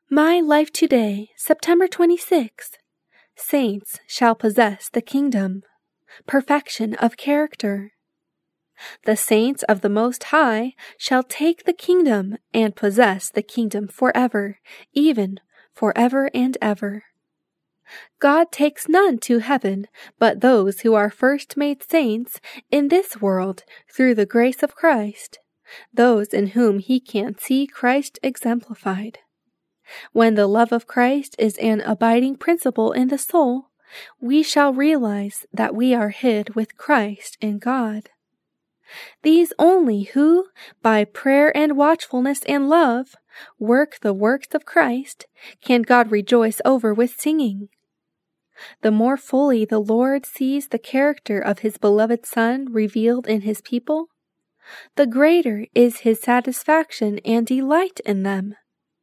My Life Today, September 26. Saints shall possess the kingdom. Perfection of character. The saints of the Most High shall take the kingdom and possess the kingdom forever, even forever and ever. God takes none to heaven but those who are first made saints in this world through the grace of Christ, those in whom he can see Christ exemplified. When the love of Christ is an abiding principle in the soul, we shall realize that we are hid with Christ in God. These only who, by prayer and watchfulness and love, work the works of Christ, can God rejoice over with singing. The more fully the Lord sees the character of his beloved Son revealed in his people, the greater is his satisfaction and delight in them.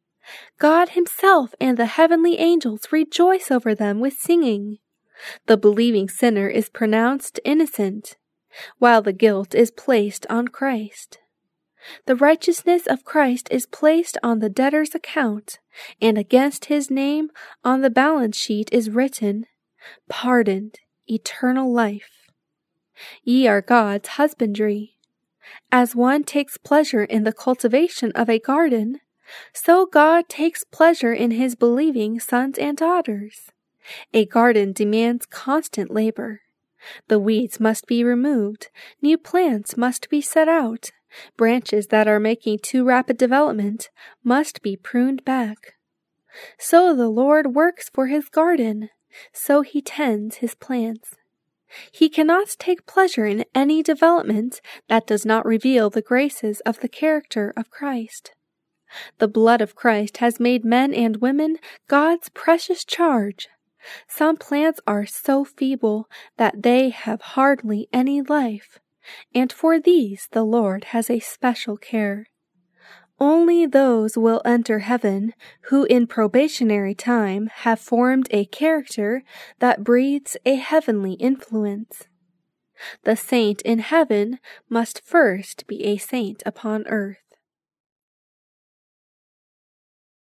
God himself and the heavenly angels rejoice over them with singing. The believing sinner is pronounced innocent, while the guilt is placed on Christ. The righteousness of Christ is placed on the debtor's account, and against his name on the balance sheet is written, "Pardoned, eternal life." Ye are God's husbandry. As one takes pleasure in the cultivation of a garden, so God takes pleasure in his believing sons and daughters. A garden demands constant labor. The weeds must be removed, new plants must be set out, branches that are making too rapid development must be pruned back. So the Lord works for his garden, so he tends his plants. He cannot take pleasure in any development that does not reveal the graces of the character of Christ. The blood of Christ has made men and women God's precious charge. Some plants are so feeble that they have hardly any life, and for these the Lord has a special care. Only those will enter heaven who in probationary time have formed a character that breathes a heavenly influence. The saint in heaven must first be a saint upon earth.